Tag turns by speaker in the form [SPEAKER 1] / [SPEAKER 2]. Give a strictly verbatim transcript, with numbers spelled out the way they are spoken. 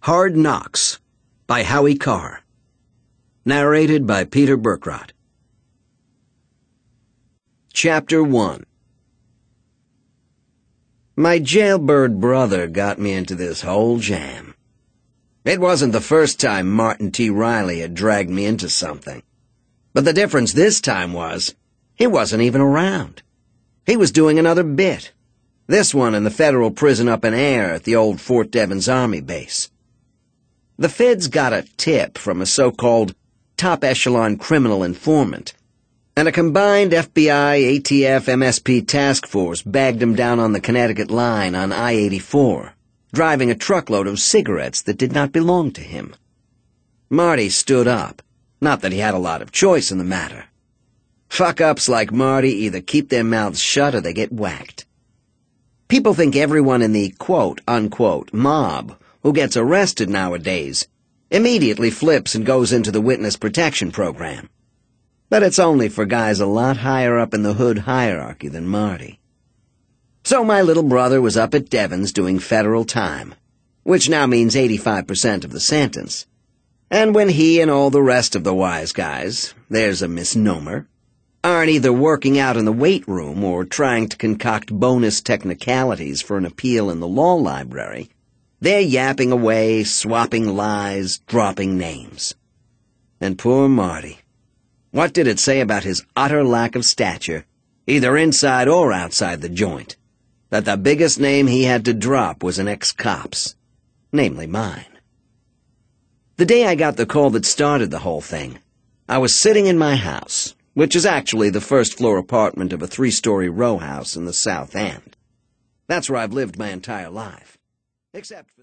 [SPEAKER 1] Hard Knocks by Howie Carr. Narrated by Peter Burkrot. Chapter one. My jailbird brother got me into this whole jam. It wasn't the first time Martin T. Riley had dragged me into something. But the difference this time was, he wasn't even around. He was doing another bit. This one in the federal prison up in Air at the old Fort Devens Army base. The feds got a tip from a so-called top-echelon criminal informant, and a combined F B I, A T F, M S P task force bagged him down on the Connecticut line on I eighty-four, driving a truckload of cigarettes that did not belong to him. Marty stood up, not that he had a lot of choice in the matter. Fuck-ups like Marty either keep their mouths shut or they get whacked. People think everyone in the quote-unquote mob who gets arrested nowadays immediately flips and goes into the witness protection program. But it's only for guys a lot higher up in the hood hierarchy than Marty. So my little brother was up at Devens doing federal time, which now means eighty-five percent of the sentence. And when he and all the rest of the wise guys, there's a misnomer, aren't either working out in the weight room or trying to concoct bonus technicalities for an appeal in the law library, they're yapping away, swapping lies, dropping names. And poor Marty. What did it say about his utter lack of stature, either inside or outside the joint, that the biggest name he had to drop was an ex-cop's, namely mine? The day I got the call that started the whole thing, I was sitting in my house, which is actually the first-floor apartment of a three-story row house in the South End. That's where I've lived my entire life. Except for